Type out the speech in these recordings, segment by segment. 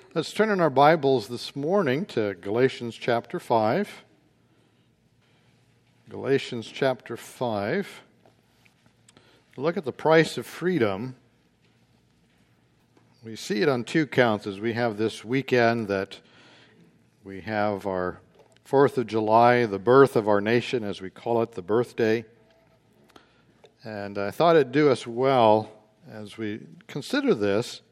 Let's turn in our Bibles this morning to Galatians chapter 5. Galatians chapter 5. Look at the price of freedom. We see it on two counts as we have this weekend that we have our 4th of July, the birth of our nation, as we call it, the birthday. And I thought it'd do us well as we consider this.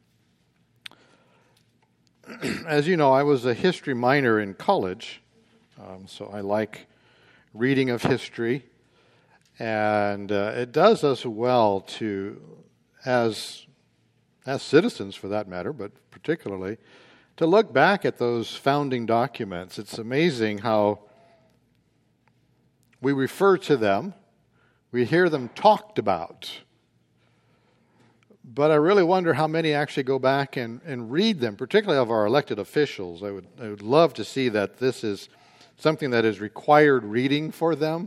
As you know, I was a history minor in college, so I like reading of history, and it does us well to, as citizens for that matter, but particularly, to look back at those founding documents. It's amazing how we refer to them, we hear them talked about, but I really wonder how many actually go back and read them, particularly of our elected officials. I would love to see that this is something that is required reading for them.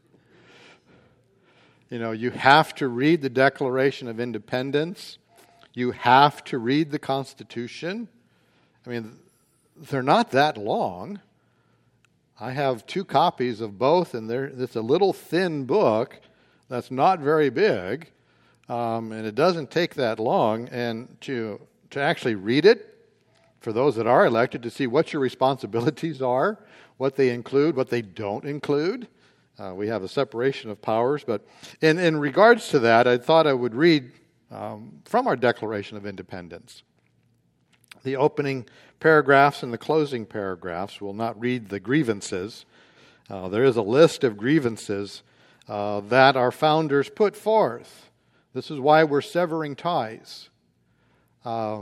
You know, you have to read the Declaration of Independence. You have to read the Constitution. I mean, they're not that long. I have 2 copies of both, and it's a little thin book that's not very big. And it doesn't take that long, and to actually read it, for those that are elected, to see what your responsibilities are, what they include, what they don't include. We have a separation of powers, but in regards to that, I thought I would read from our Declaration of Independence. The opening paragraphs and the closing paragraphs will not read the grievances. There is a list of grievances that our founders put forth. This is why we're severing ties. I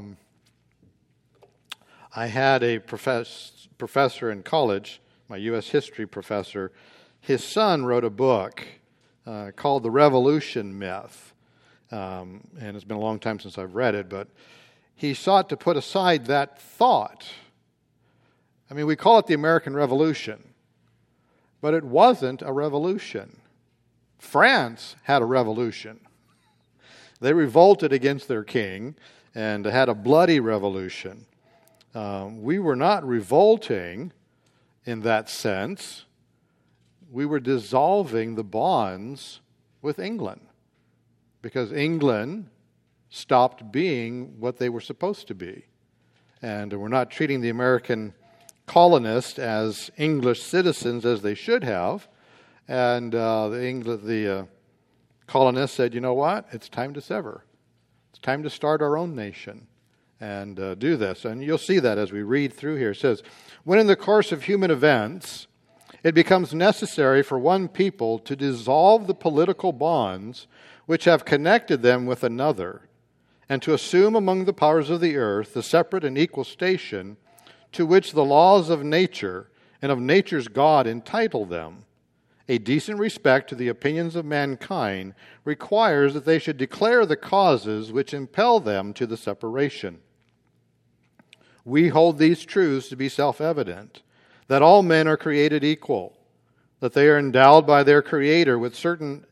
had a professor in college, my U.S. history professor. His son wrote a book called The Revolution Myth. And it's been a long time since I've read it, but he sought to put aside that thought. I mean, we call it the American Revolution, but it wasn't a revolution. France had a revolution. They revolted against their king and had a bloody revolution. We were not revolting in that sense. We were dissolving the bonds with England because England stopped being what they were supposed to be. And we're not treating the American colonists as English citizens as they should have. And the colonists said, you know what? It's time to sever. It's time to start our own nation and do this. And you'll see that as we read through here. It says, when in the course of human events, it becomes necessary for one people to dissolve the political bonds which have connected them with another, and to assume among the powers of the earth the separate and equal station to which the laws of nature and of nature's God entitle them, a decent respect to the opinions of mankind requires that they should declare the causes which impel them to the separation. We hold these truths to be self-evident, that all men are created equal, that they are endowed by their Creator with certain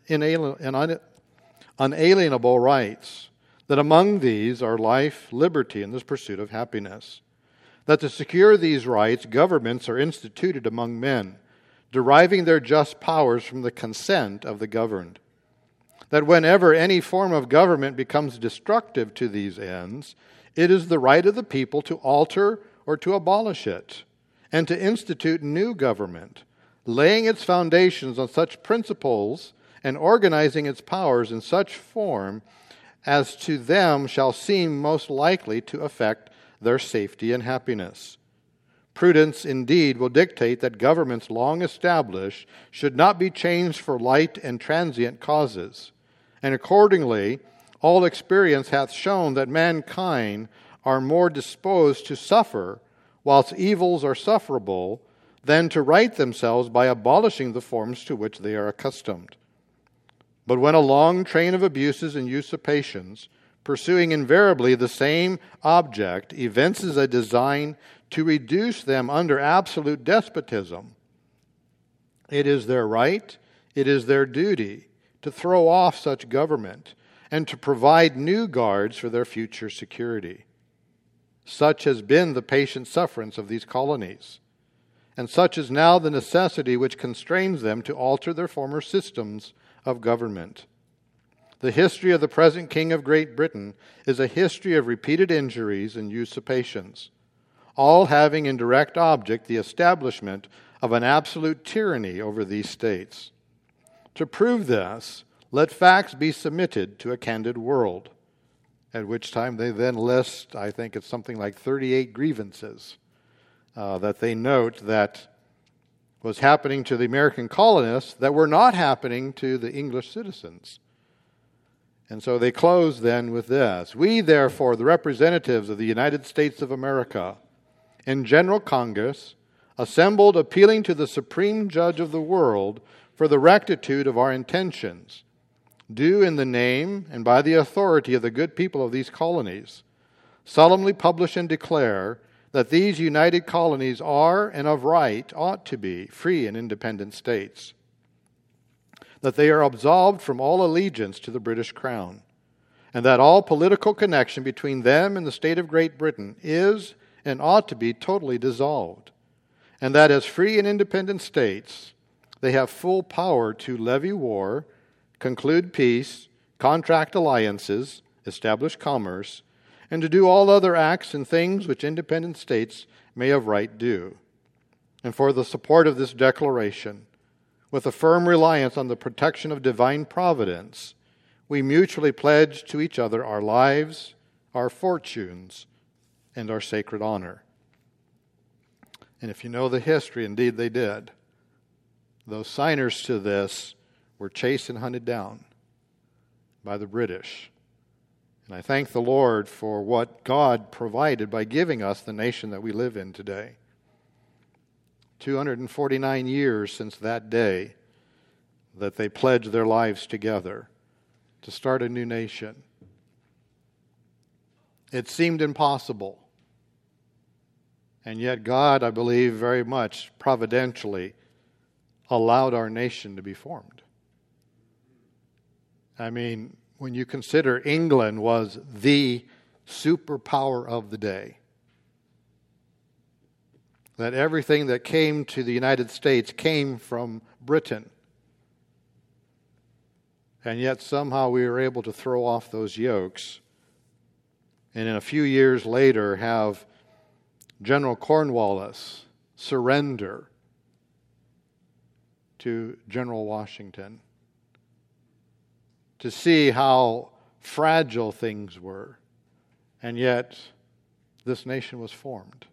unalienable rights, that among these are life, liberty, and the pursuit of happiness, that to secure these rights, governments are instituted among men, deriving their just powers from the consent of the governed. That whenever any form of government becomes destructive to these ends, it is the right of the people to alter or to abolish it, and to institute new government, laying its foundations on such principles and organizing its powers in such form as to them shall seem most likely to affect their safety and happiness. Prudence, indeed, will dictate that governments long established should not be changed for light and transient causes. And accordingly, all experience hath shown that mankind are more disposed to suffer, whilst evils are sufferable, than to right themselves by abolishing the forms to which they are accustomed. But when a long train of abuses and usurpations, pursuing invariably the same object, evinces a design to reduce them under absolute despotism, it is their right, it is their duty to throw off such government and to provide new guards for their future security. Such has been the patient sufferance of these colonies, and such is now the necessity which constrains them to alter their former systems of government. The history of the present King of Great Britain is a history of repeated injuries and usurpations, all having in direct object the establishment of an absolute tyranny over these states. To prove this, let facts be submitted to a candid world, at which time they then list, I think it's something like 38 grievances that they note that was happening to the American colonists that were not happening to the English citizens. And so they close then with this: "We, therefore, the representatives of the United States of America, in General Congress, assembled appealing to the Supreme Judge of the world for the rectitude of our intentions, do in the name and by the authority of the good people of these colonies, solemnly publish and declare that these united colonies are, and of right ought to be, free and independent states, that they are absolved from all allegiance to the British Crown, and that all political connection between them and the state of Great Britain is and ought to be totally dissolved, and that as free and independent states they have full power to levy war, conclude peace, contract alliances, establish commerce, and to do all other acts and things which independent states may of right do. And for the support of this declaration, with a firm reliance on the protection of divine providence, we mutually pledge to each other our lives, our fortunes, and our sacred honor." And if you know the history, indeed they did. Those signers to this were chased and hunted down by the British. And I thank the Lord for what God provided by giving us the nation that we live in today. 249 years since that day that they pledged their lives together to start a new nation. It seemed impossible. And yet God, I believe, very much providentially allowed our nation to be formed. I mean, when you consider England was the superpower of the day, that everything that came to the United States came from Britain, and yet somehow we were able to throw off those yokes, and in a few years later have General Cornwallis surrender to General Washington, to see how fragile things were, and yet this nation was formed.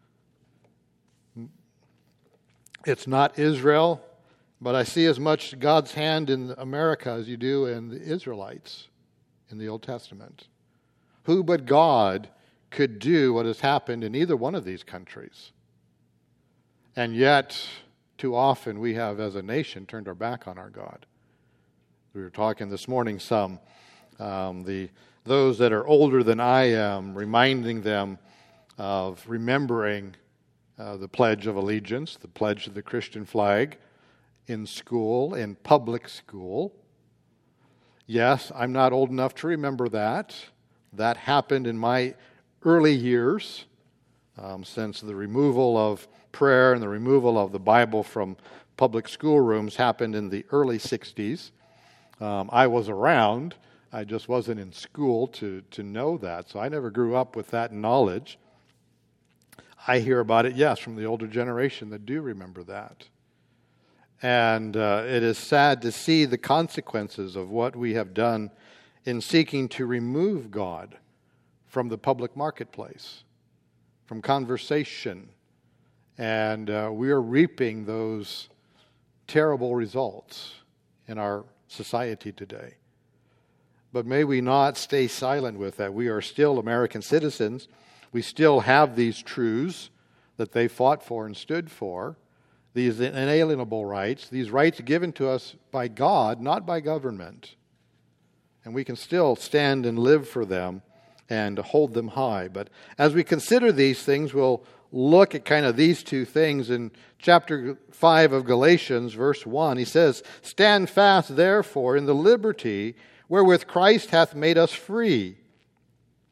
It's not Israel, but I see as much God's hand in America as you do in the Israelites in the Old Testament. Who but God could do what has happened in either one of these countries? And yet, too often we have, as a nation, turned our back on our God. We were talking this morning some, those that are older than I am, reminding them of remembering the Pledge of Allegiance, the pledge of the Christian flag in school, in public school. Yes, I'm not old enough to remember that. That happened in my early years, since the removal of prayer and the removal of the Bible from public school rooms happened in the early 60s. I was around. I just wasn't in school to know that. So I never grew up with that knowledge. I hear about it, yes, from the older generation that do remember that. And it is sad to see the consequences of what we have done in seeking to remove God from the public marketplace, from conversation. And we are reaping those terrible results in our society today. But may we not stay silent with that. We are still American citizens. We still have these truths that they fought for and stood for, these inalienable rights, these rights given to us by God, not by government. And we can still stand and live for them and hold them high. But as we consider these things, we'll look at kind of these two things. In chapter 5 of Galatians, verse 1, he says, "Stand fast, therefore, in the liberty wherewith Christ hath made us free,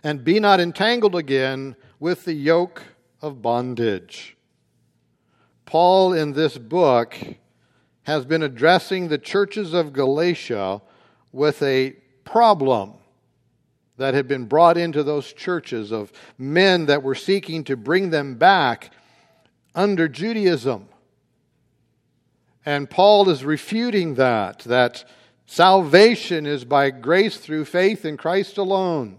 and be not entangled again with the yoke of bondage. Paul, in this book, has been addressing the churches of Galatia with a problem that had been brought into those churches of men that were seeking to bring them back under Judaism. And Paul is refuting that salvation is by grace through faith in Christ alone,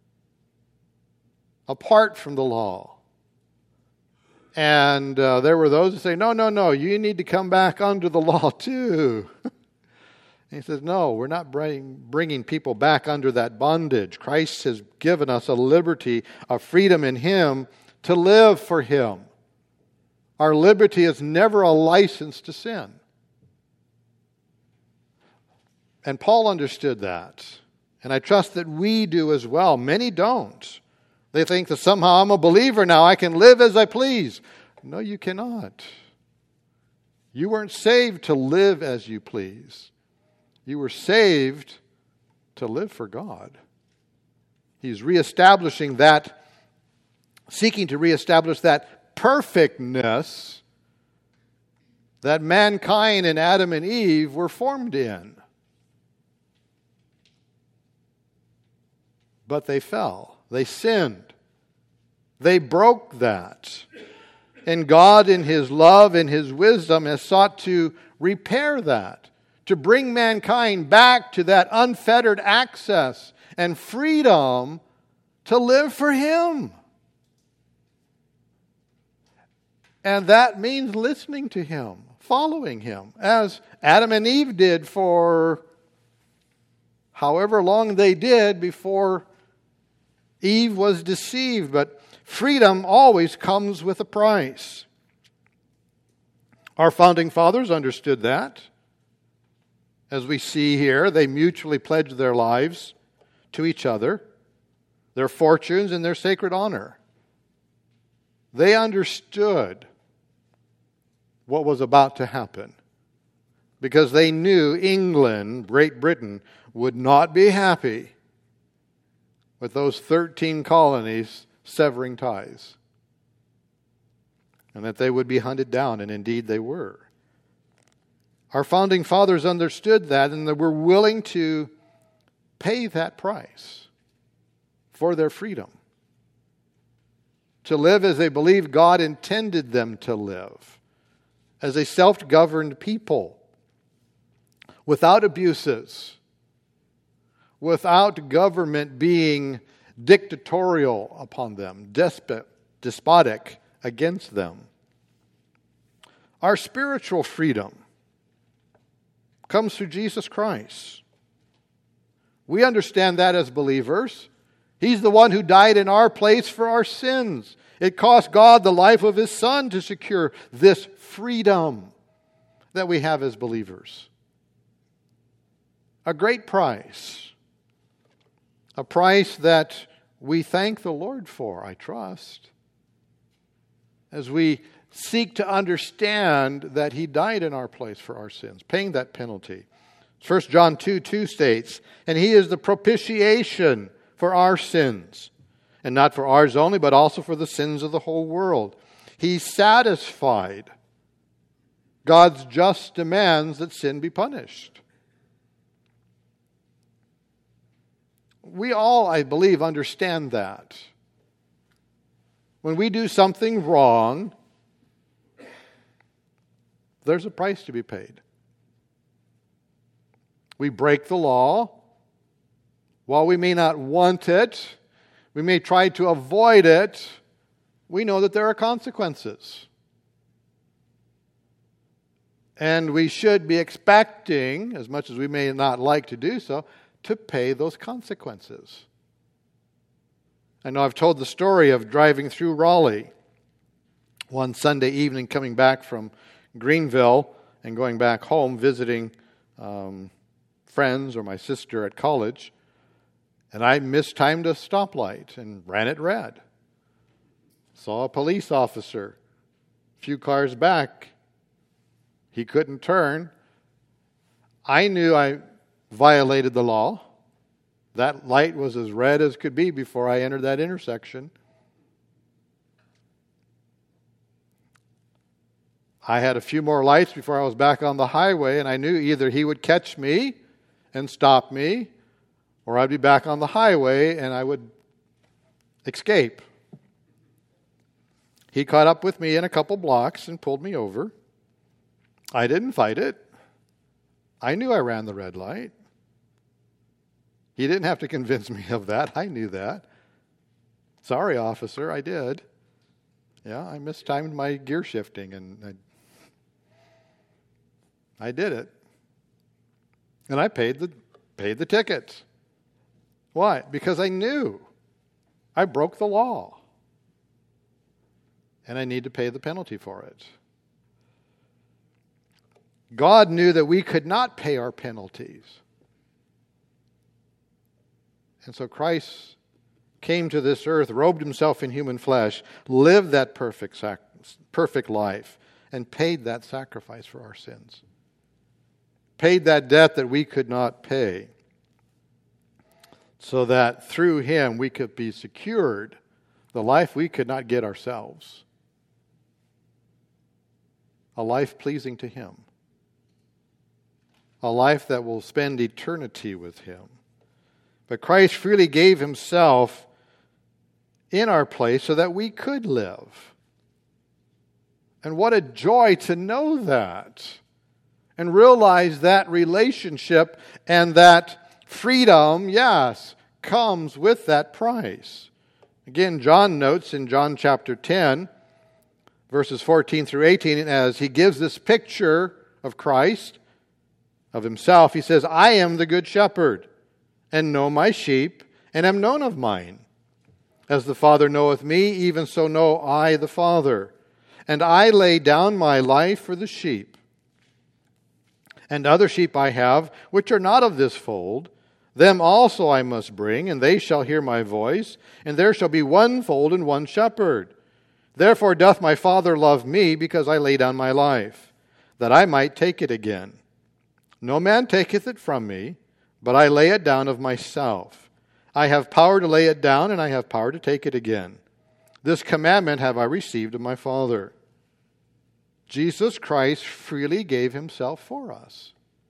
apart from the law. And there were those who say, no, you need to come back under the law too. He says, no, we're not bringing people back under that bondage. Christ has given us a liberty, a freedom in Him to live for Him. Our liberty is never a license to sin. And Paul understood that. And I trust that we do as well. Many don't. They think that somehow I'm a believer now, I can live as I please. No, you cannot. You weren't saved to live as you please. You were saved to live for God. He's reestablishing that, seeking to reestablish that perfectness that mankind and Adam and Eve were formed in. But they fell. They sinned. They broke that. And God, in His love and His wisdom, has sought to repair that, to bring mankind back to that unfettered access and freedom to live for Him. And that means listening to Him, following Him, as Adam and Eve did for however long they did before Eve was deceived. But freedom always comes with a price. Our founding fathers understood that. As we see here, they mutually pledged their lives to each other, their fortunes and their sacred honor. They understood what was about to happen because they knew England, Great Britain, would not be happy with those 13 colonies severing ties, and that they would be hunted down, and indeed they were. Our founding fathers understood that, and they were willing to pay that price for their freedom, to live as they believed God intended them to live, as a self-governed people, without abuses, without government being dictatorial upon them, despotic against them. Our spiritual freedom comes through Jesus Christ. We understand that as believers. He's the one who died in our place for our sins. It cost God the life of His Son to secure this freedom that we have as believers. A great price. A price that we thank the Lord for, I trust, as we seek to understand that He died in our place for our sins, paying that penalty. 1 John 2:2 states, "And He is the propitiation for our sins, and not for ours only, but also for the sins of the whole world." He satisfied God's just demands that sin be punished. We all, I believe, understand that. When we do something wrong, there's a price to be paid. We break the law. While we may not want it, we may try to avoid it, we know that there are consequences. And we should be expecting, as much as we may not like to do so, to pay those consequences. I know I've told the story of driving through Raleigh one Sunday evening, coming back from Greenville and going back home, visiting friends or my sister at college, and I mistimed a stoplight and ran it red. Saw a police officer a few cars back. He couldn't turn. I knew I violated the law, That light was as red as could be before I entered that intersection. I had a few more lights before I was back on the highway, and I knew either he would catch me and stop me, or I'd be back on the highway and I would escape. He caught up with me in a couple blocks and pulled me over. I didn't fight it. I knew I ran the red light. He didn't have to convince me of that. I knew that. Sorry, officer, I did. Yeah, I mistimed my gear shifting, and I did it. And I paid the ticket. Why? Because I knew I broke the law. And I need to pay the penalty for it. God knew that we could not pay our penalties. And so Christ came to this earth, robed himself in human flesh, lived that perfect life, and paid that sacrifice for our sins. Paid that debt that we could not pay, so that through him we could be secured the life we could not get ourselves. A life pleasing to him. A life that will spend eternity with him. But Christ freely gave himself in our place so that we could live. And what a joy to know that. And realize that relationship and that freedom, yes, comes with that price. Again, John notes in John chapter 10, verses 14 through 18, as he gives this picture of Christ, of himself, he says, I am the good shepherd, and know my sheep, and am known of mine. As the Father knoweth me, even so know I the Father. And I lay down my life for the sheep. And other sheep I have, which are not of this fold. Them also I must bring, and they shall hear my voice. And there shall be one fold and one shepherd. Therefore doth my Father love me, because I lay down my life, that I might take it again. No man taketh it from me, but I lay it down of myself. I have power to lay it down, and I have power to take it again. This commandment have I received of my Father. Jesus Christ freely gave himself for us.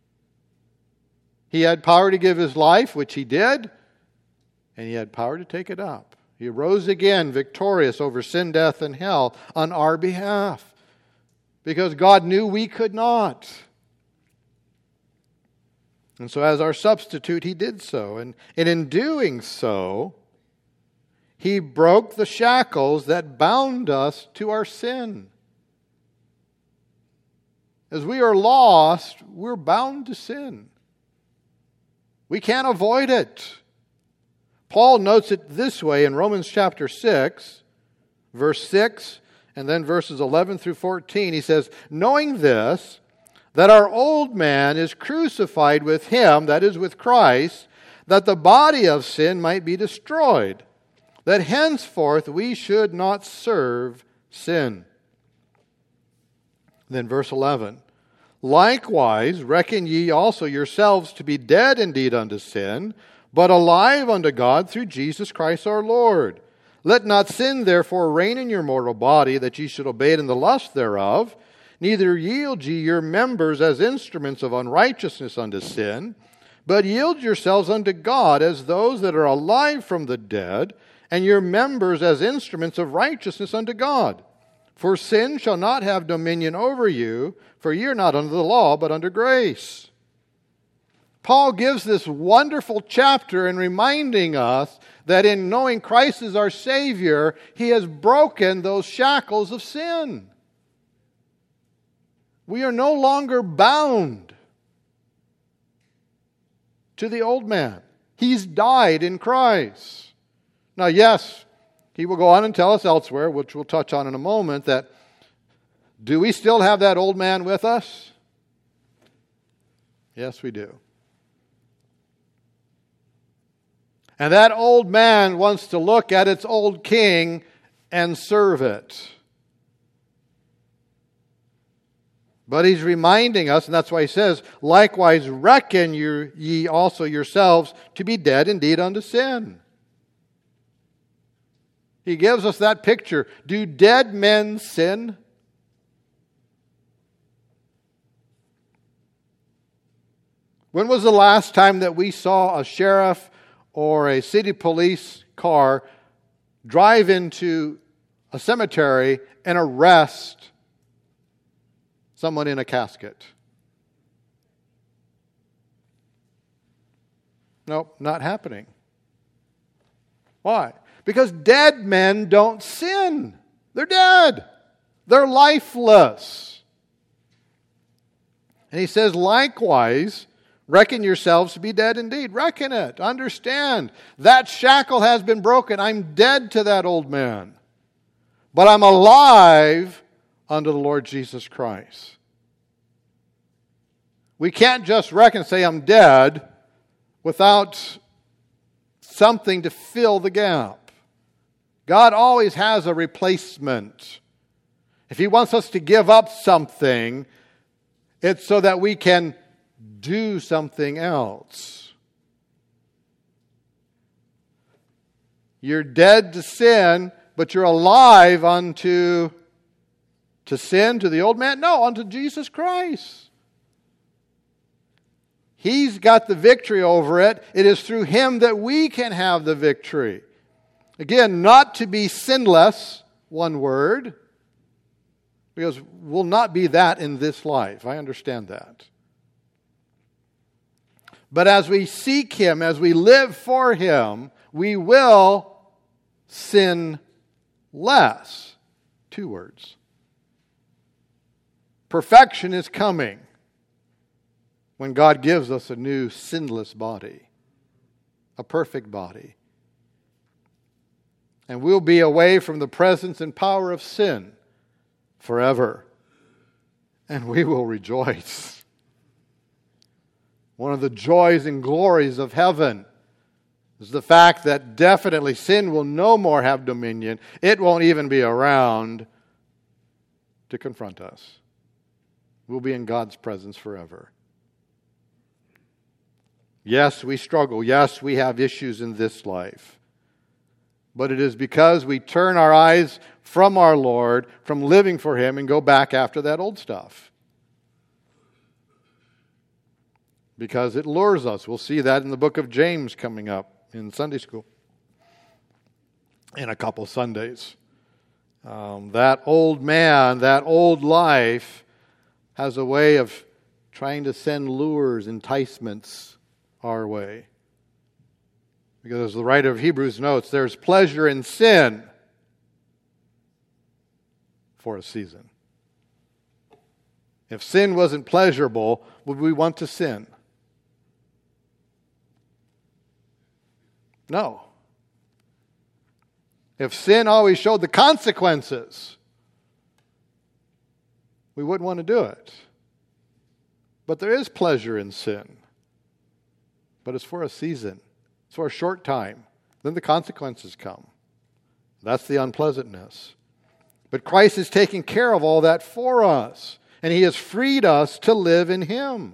He had power to give his life, which he did, and he had power to take it up. He rose again, victorious over sin, death, and hell on our behalf, because God knew we could not. And so as our substitute, he did so. And in doing so, he broke the shackles that bound us to our sin. As we are lost, we're bound to sin. We can't avoid it. Paul notes it this way in Romans chapter 6, verse 6, and then verses 11 through 14. He says, knowing this, that our old man is crucified with him, that is with Christ, that the body of sin might be destroyed, that henceforth we should not serve sin. Then verse 11, likewise reckon ye also yourselves to be dead indeed unto sin, but alive unto God through Jesus Christ our Lord. Let not sin therefore reign in your mortal body, that ye should obey it in the lust thereof. Neither yield ye your members as instruments of unrighteousness unto sin, but yield yourselves unto God as those that are alive from the dead, and your members as instruments of righteousness unto God. For sin shall not have dominion over you, for ye are not under the law, but under grace. Paul gives this wonderful chapter in reminding us that in knowing Christ as our Savior, he has broken those shackles of sin. We are no longer bound to the old man. He's died in Christ. Now, yes, he will go on and tell us elsewhere, which we'll touch on in a moment, that do we still have that old man with us? Yes, we do. And that old man wants to look at its old king and serve it. But he's reminding us, and that's why he says, likewise reckon ye also yourselves to be dead indeed unto sin. He gives us that picture. Do dead men sin? When was the last time that we saw a sheriff or a city police car drive into a cemetery and arrest someone in a casket? Nope, not happening. Why? Because dead men don't sin. They're dead. They're lifeless. And he says, likewise, reckon yourselves to be dead indeed. Reckon it. Understand. That shackle has been broken. I'm dead to that old man. But I'm alive unto the Lord Jesus Christ. We can't just reckon and say I'm dead without something to fill the gap. God always has a replacement. If He wants us to give up something, it's so that we can do something else. You're dead to sin, but you're alive unto sin, to the old man? No, unto Jesus Christ. He's got the victory over it. It is through Him that we can have the victory. Again, not to be sinless, one word, because we'll not be that in this life. I understand that. But as we seek Him, as we live for Him, we will sin less. Two words. Perfection is coming when God gives us a new sinless body, a perfect body. And we'll be away from the presence and power of sin forever. And we will rejoice. One of the joys and glories of heaven is the fact that definitely sin will no more have dominion. It won't even be around to confront us. We'll be in God's presence forever. Yes, we struggle. Yes, we have issues in this life. But it is because we turn our eyes from our Lord, from living for Him, and go back after that old stuff. Because it lures us. We'll see that in the book of James coming up in Sunday school in a couple Sundays. That old man, that old life has a way of trying to send lures, enticements our way. Because as the writer of Hebrews notes, there's pleasure in sin for a season. If sin wasn't pleasurable, would we want to sin? No. If sin always showed the consequences, we wouldn't want to do it. But there is pleasure in sin. But it's for a season. It's for a short time. Then the consequences come. That's the unpleasantness. But Christ is taking care of all that for us. And He has freed us to live in Him.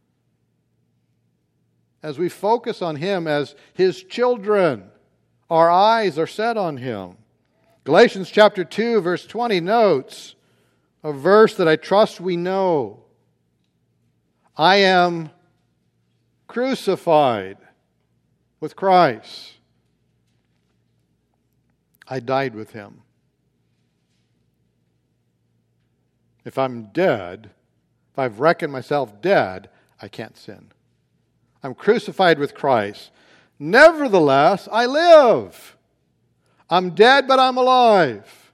As we focus on Him as His children, our eyes are set on Him. Galatians chapter 2, verse 20 notes a verse that I trust we know. I am crucified with Christ. I died with Him. If I'm dead, if I've reckoned myself dead, I can't sin. I'm crucified with Christ. Nevertheless, I live. I'm dead, but I'm alive.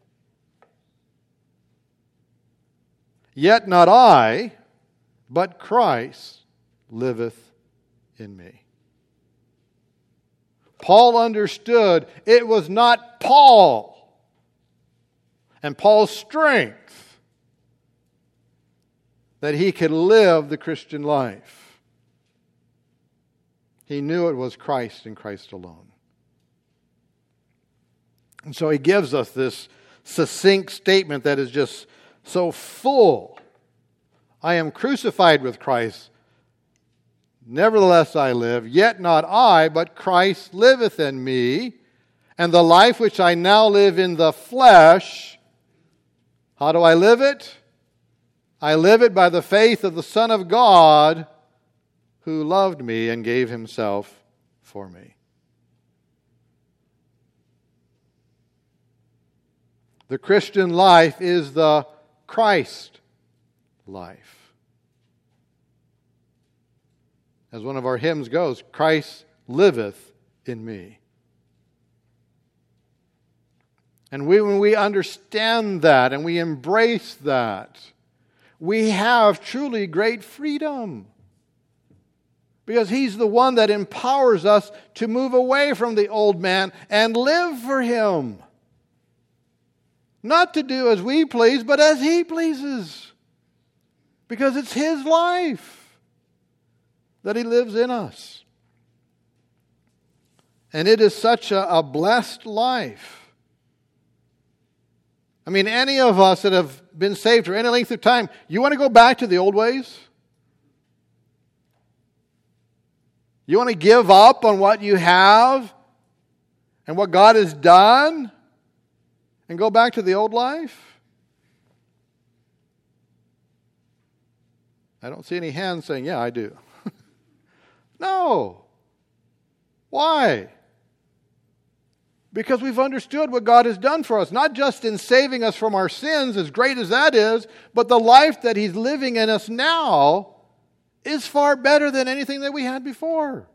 Yet not I, but Christ liveth in me. Paul understood it was not Paul and Paul's strength that he could live the Christian life. He knew it was Christ and Christ alone. And so he gives us this succinct statement that is just so full I am crucified with Christ. Nevertheless I live, yet not I, but Christ liveth in me. And the life which I now live in the flesh, how do I live it? I live it by the faith of the Son of God, who loved me and gave himself for me. The Christian life is the Christ life. As one of our hymns goes, Christ liveth in me. And when we understand that and we embrace that, we have truly great freedom. Because He's the one that empowers us to move away from the old man and live for Him. Not to do as we please, but as He pleases. Because it's His life that He lives in us. And it is such a blessed life. I mean, any of us that have been saved for any length of time, you want to go back to the old ways? You want to give up on what you have and what God has done and go back to the old life? I don't see any hands saying, yeah, I do. No. Why? Because we've understood what God has done for us, not just in saving us from our sins, as great as that is, but the life that He's living in us now is far better than anything that we had before.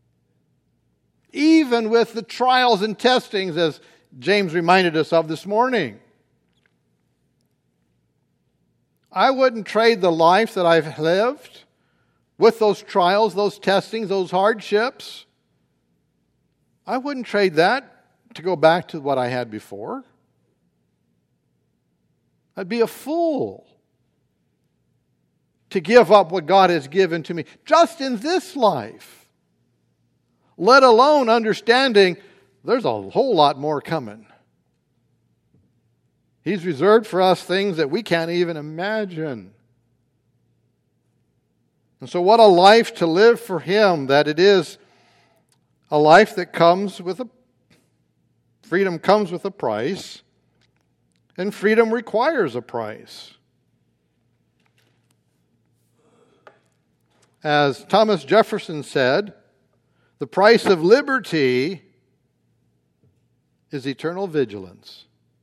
Even with the trials and testings, as James reminded us of this morning. I wouldn't trade the life that I've lived with those trials, those testings, those hardships. I wouldn't trade that to go back to what I had before. I'd be a fool to give up what God has given to me just in this life, let alone understanding there's a whole lot more coming. He's reserved for us things that we can't even imagine. And so what a life to live for Him, that it is a life that comes with freedom comes with a price, and freedom requires a price. As Thomas Jefferson said, the price of liberty is eternal vigilance.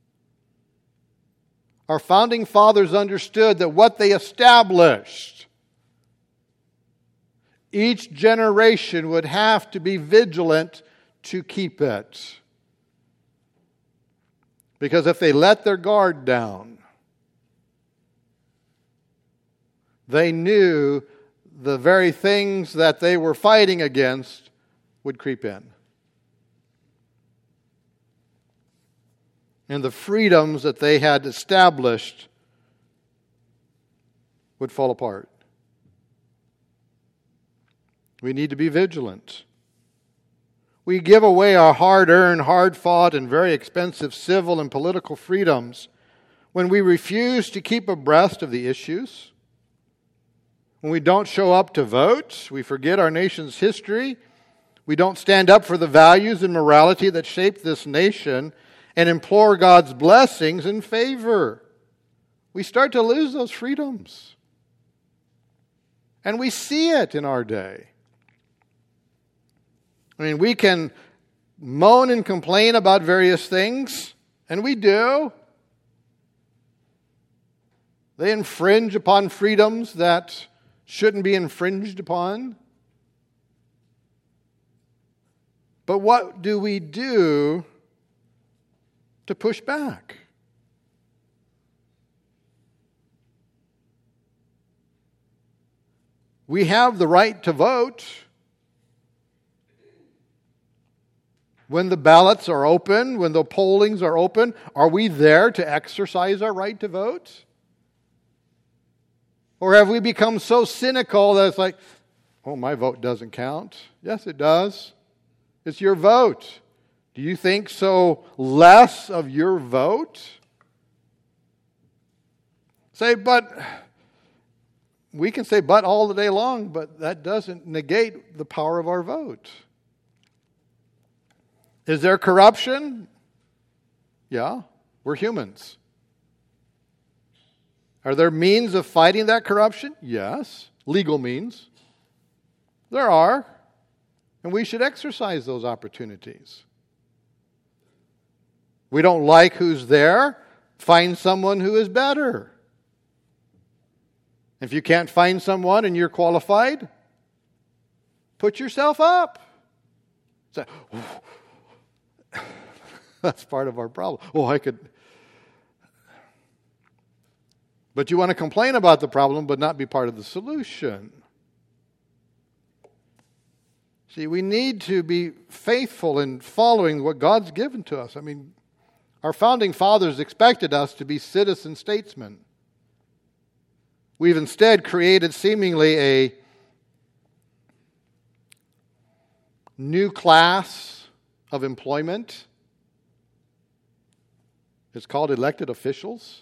Our founding fathers understood that what they established, each generation would have to be vigilant to keep it. Because if they let their guard down, they knew the very things that they were fighting against would creep in. And the freedoms that they had established would fall apart. We need to be vigilant. We give away our hard-earned, hard-fought, and very expensive civil and political freedoms when we refuse to keep abreast of the issues, when we don't show up to vote, we forget our nation's history, we don't stand up for the values and morality that shaped this nation and implore God's blessings and favor. We start to lose those freedoms. And we see it in our day. I mean, we can moan and complain about various things, and we do. They infringe upon freedoms that shouldn't be infringed upon. But what do we do to push back? We have the right to vote. When the ballots are open, when the pollings are open, are we there to exercise our right to vote? Or have we become so cynical that it's like, oh, my vote doesn't count? Yes, it does. It's your vote. Do you think so less of your vote? Say, but we can say but all the day long, but that doesn't negate the power of our vote. Is there corruption? Yeah, we're humans. Are there means of fighting that corruption? Yes, legal means. There are, and we should exercise those opportunities. We don't like who's there, find someone who is better. If you can't find someone and you're qualified, put yourself up. So, that's part of our problem. But you want to complain about the problem but not be part of the solution. See, we need to be faithful in following what God's given to us. I mean, our founding fathers expected us to be citizen statesmen. We've instead created seemingly a new class of employment. It's called elected officials.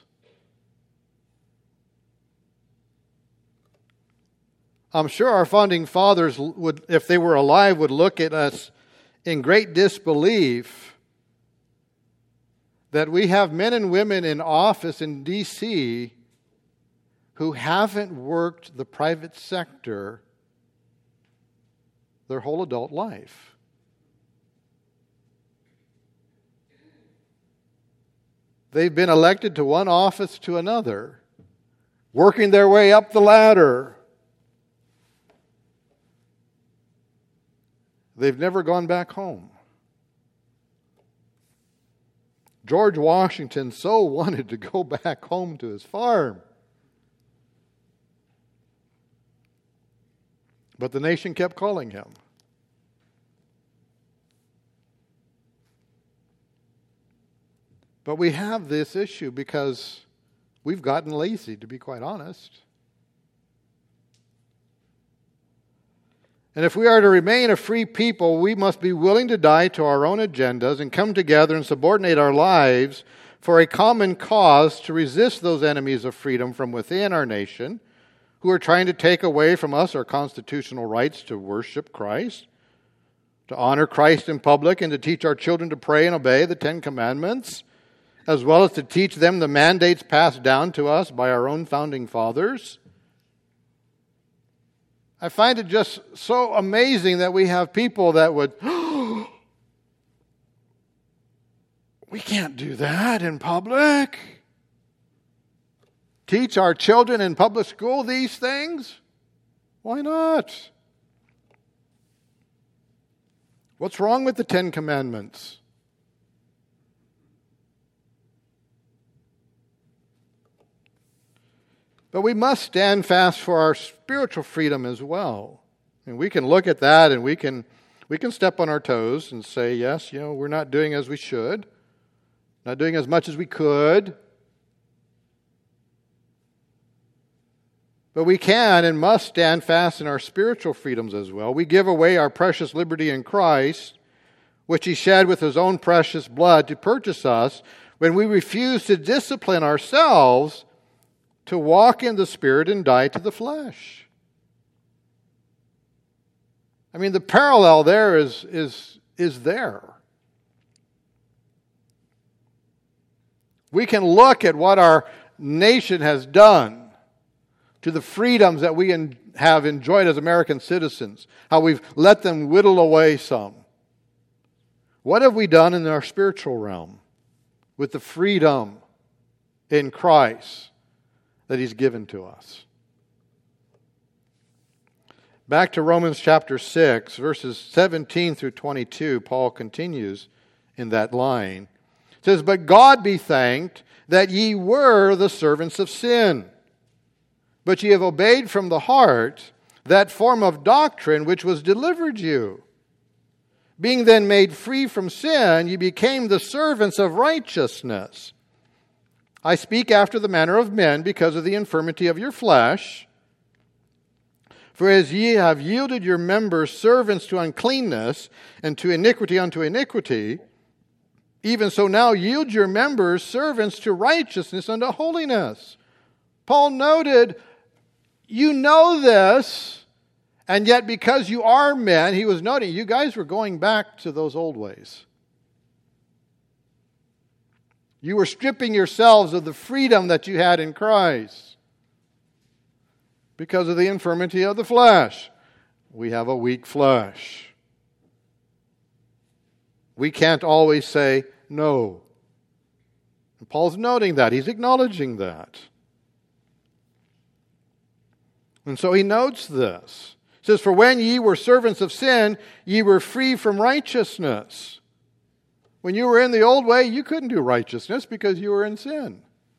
I'm sure our founding fathers would, if they were alive, would look at us in great disbelief that we have men and women in office in D.C. who haven't worked the private sector their whole adult life. They've been elected to one office to another, working their way up the ladder. They've never gone back home. George Washington so wanted to go back home to his farm. But the nation kept calling him. But we have this issue because we've gotten lazy, to be quite honest. And if we are to remain a free people, we must be willing to die to our own agendas and come together and subordinate our lives for a common cause to resist those enemies of freedom from within our nation who are trying to take away from us our constitutional rights to worship Christ, to honor Christ in public, and to teach our children to pray and obey the Ten Commandments, as well as to teach them the mandates passed down to us by our own founding fathers. I find it just so amazing that we have people that would, we can't do that in public. Teach our children in public school these things? Why not? What's wrong with the Ten Commandments? But we must stand fast for our spiritual freedom as well. And we can look at that and we can step on our toes and say, yes, we're not doing as we should, not doing as much as we could. But we can and must stand fast in our spiritual freedoms as well. We give away our precious liberty in Christ, which He shed with His own precious blood to purchase us, when we refuse to discipline ourselves to walk in the Spirit and die to the flesh. I mean, the parallel there is there. We can look at what our nation has done to the freedoms that we have enjoyed as American citizens, how we've let them whittle away some. What have we done in our spiritual realm with the freedom in Christ that He's given to us? Back to Romans chapter 6, verses 17 through 22, Paul continues in that line. It says, "But God be thanked that ye were the servants of sin, but ye have obeyed from the heart that form of doctrine which was delivered you. Being then made free from sin, ye became the servants of righteousness. I speak after the manner of men because of the infirmity of your flesh. For as ye have yielded your members servants to uncleanness, and to iniquity unto iniquity, even so now yield your members servants to righteousness unto holiness." Paul noted You know this, and yet because you are men, he was noting, you guys were going back to those old ways. You were stripping yourselves of the freedom that you had in Christ because of the infirmity of the flesh. We have a weak flesh. We can't always say no. And Paul's noting that. He's acknowledging that. And so he notes this. He says, "For when ye were servants of sin, ye were free from righteousness." When you were in the old way, you couldn't do righteousness because you were in sin.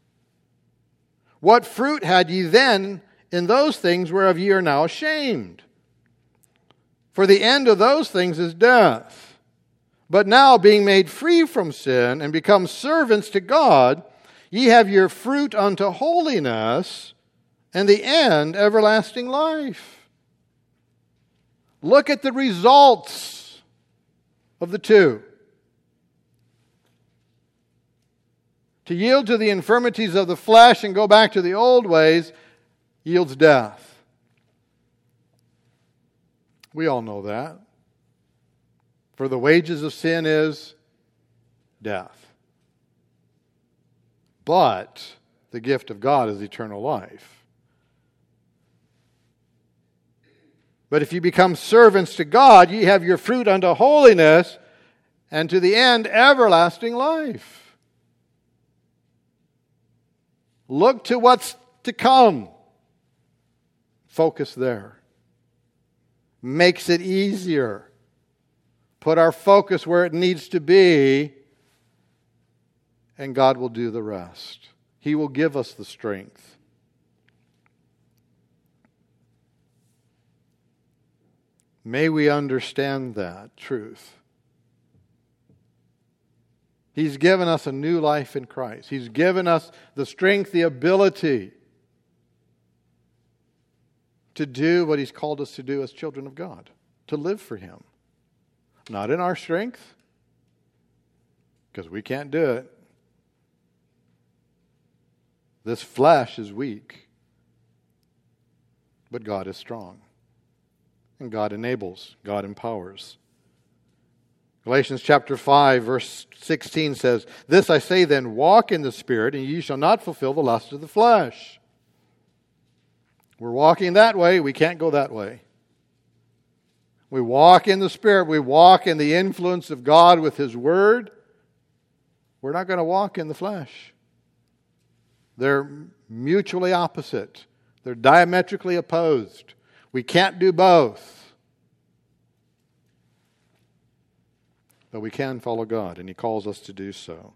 "What fruit had ye then in those things whereof ye are now ashamed? For the end of those things is death. But now, being made free from sin and become servants to God, ye have your fruit unto holiness, and the end everlasting life." Look at the results of the two. To yield to the infirmities of the flesh and go back to the old ways yields death. We all know that. For the wages of sin is death. But the gift of God is eternal life. But if you become servants to God, ye have your fruit unto holiness, and to the end everlasting life. Look to what's to come. Focus there. Makes it easier. Put our focus where it needs to be, and God will do the rest. He will give us the strength. May we understand that truth. He's given us a new life in Christ. He's given us the strength, the ability to do what He's called us to do as children of God, to live for Him. Not in our strength, because we can't do it. This flesh is weak, but God is strong. And God enables, God empowers. Galatians chapter 5, verse 16 says, "This I say then, walk in the Spirit, and ye shall not fulfill the lust of the flesh." We're walking that way, we can't go that way. We walk in the Spirit, we walk in the influence of God with His Word. We're not going to walk in the flesh. They're mutually opposite. They're diametrically opposed. We can't do both. But we can follow God, and He calls us to do so.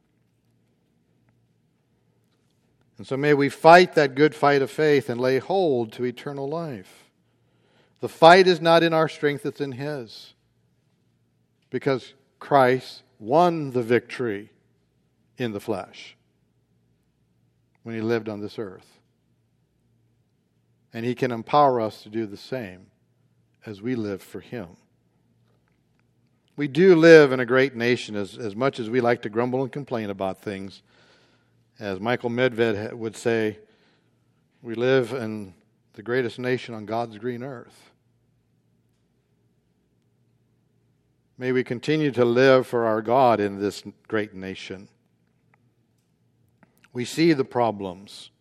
And so may we fight that good fight of faith and lay hold to eternal life. The fight is not in our strength, it's in His. Because Christ won the victory in the flesh when He lived on this earth. And He can empower us to do the same as we live for Him. We do live in a great nation, as much as we like to grumble and complain about things. As Michael Medved would say, we live in the greatest nation on God's green earth. May we continue to live for our God in this great nation. We see the problems.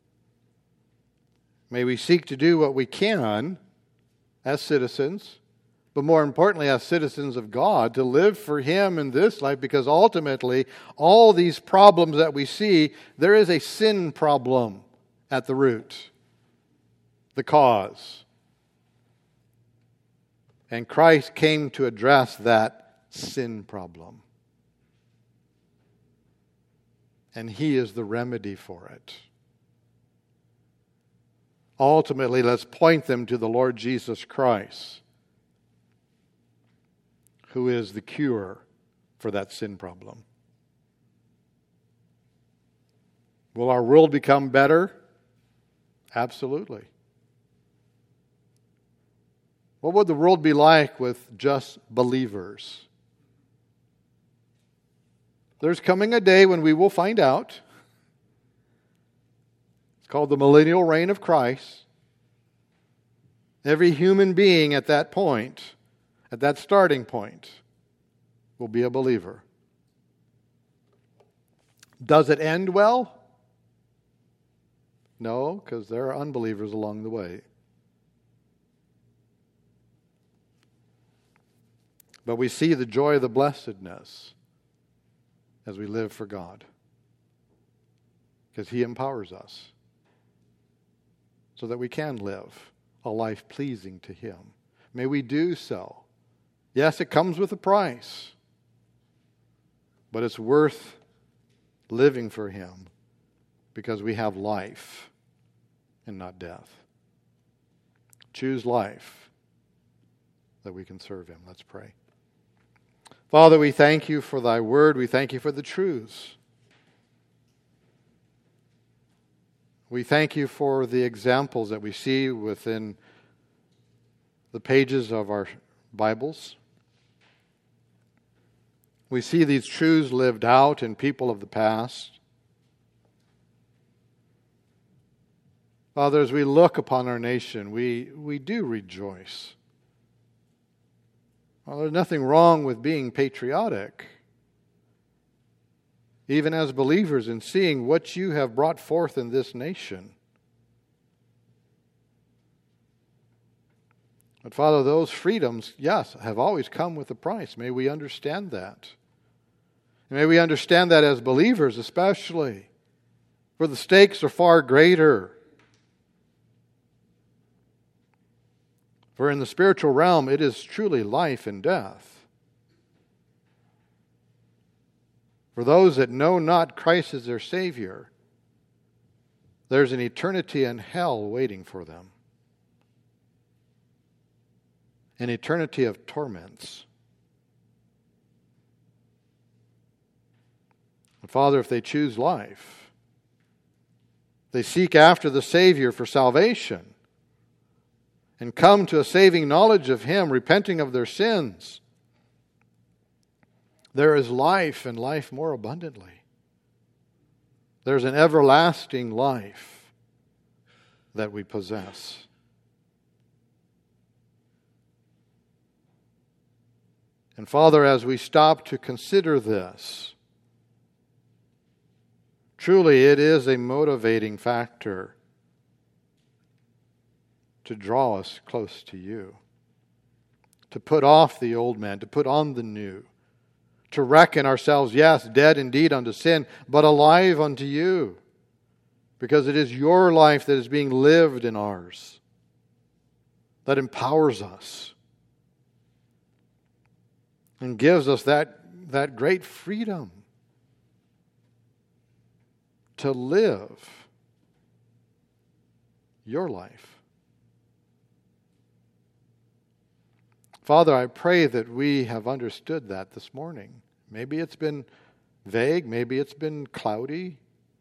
May we seek to do what we can as citizens, but more importantly, as citizens of God, to live for Him in this life, because ultimately, all these problems that we see, there is a sin problem at the root, the cause. And Christ came to address that sin problem. And He is the remedy for it. Ultimately, let's point them to the Lord Jesus Christ, who is the cure for that sin problem. Will our world become better? Absolutely. What would the world be like with just believers? There's coming a day when we will find out. It's called the millennial reign of Christ. Every human being at that point, at that starting point, will be a believer. Does it end well? No, because there are unbelievers along the way. But we see the joy of the blessedness as we live for God, because He empowers us so that we can live a life pleasing to Him. May we do so. Yes, it comes with a price, but it's worth living for Him because we have life and not death. Choose life that we can serve Him. Let's pray. Father, we thank You for Thy word. We thank You for the truths. We thank You for the examples that we see within the pages of our Bibles. We see these truths lived out in people of the past. Father, as we look upon our nation, we do rejoice. Well, there's nothing wrong with being patriotic, even as believers, in seeing what You have brought forth in this nation. But Father, those freedoms, yes, have always come with a price. May we understand that. May we understand that as believers especially, for the stakes are far greater. For in the spiritual realm, it is truly life and death. For those that know not Christ as their Savior, there's an eternity in hell waiting for them. An eternity of torments. And Father, if they choose life, they seek after the Savior for salvation, and come to a saving knowledge of Him, repenting of their sins, there is life and life more abundantly. There's an everlasting life that we possess. And Father, as we stop to consider this, truly it is a motivating factor to draw us close to You, to put off the old man, to put on the new, to reckon ourselves, yes, dead indeed unto sin, but alive unto You, because it is Your life that is being lived in ours, that empowers us and gives us that great freedom to live Your life. Father, I pray that we have understood that this morning. Maybe it's been vague, maybe it's been cloudy,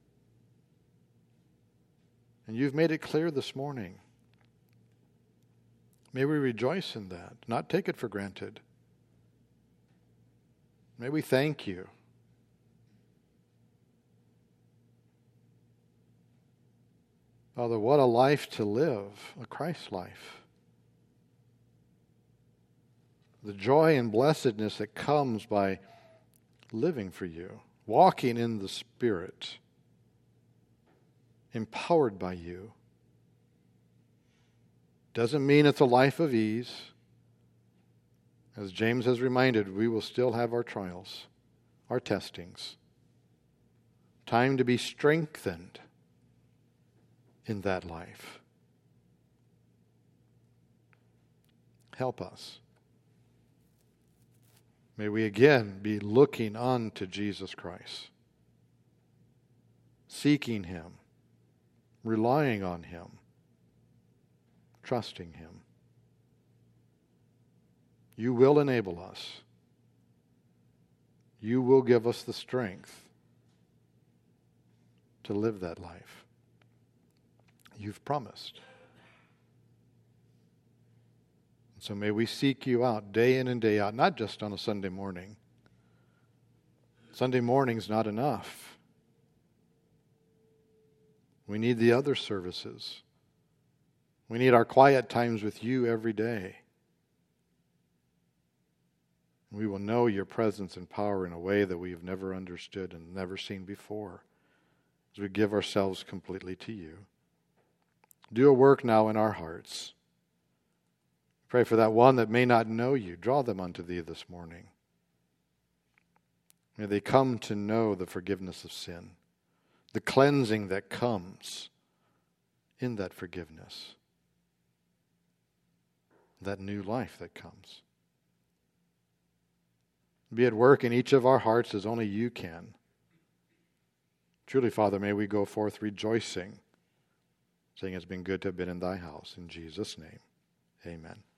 and You've made it clear this morning. May we rejoice in that, not take it for granted. May we thank You. Father, what a life to live, a Christ life. The joy and blessedness that comes by living for You, walking in the Spirit, empowered by You. Doesn't mean it's a life of ease. As James has reminded, we will still have our trials, our testings. Time to be strengthened in that life. Help us. May we again be looking unto Jesus Christ, seeking Him, relying on Him, trusting Him. You will enable us. You will give us the strength to live that life. You've promised. So may we seek You out day in and day out, not just on a Sunday morning. Sunday morning's not enough. We need the other services. We need our quiet times with you every day. We will know your presence and power in a way that we have never understood and never seen before as we give ourselves completely to you. Do a work now in our hearts. Pray for that one that may not know you. Draw them unto thee this morning. May they come to know the forgiveness of sin, the cleansing that comes in that forgiveness, that new life that comes. Be at work in each of our hearts as only you can. Truly, Father, may we go forth rejoicing, saying it's been good to have been in thy house. In Jesus' name, amen.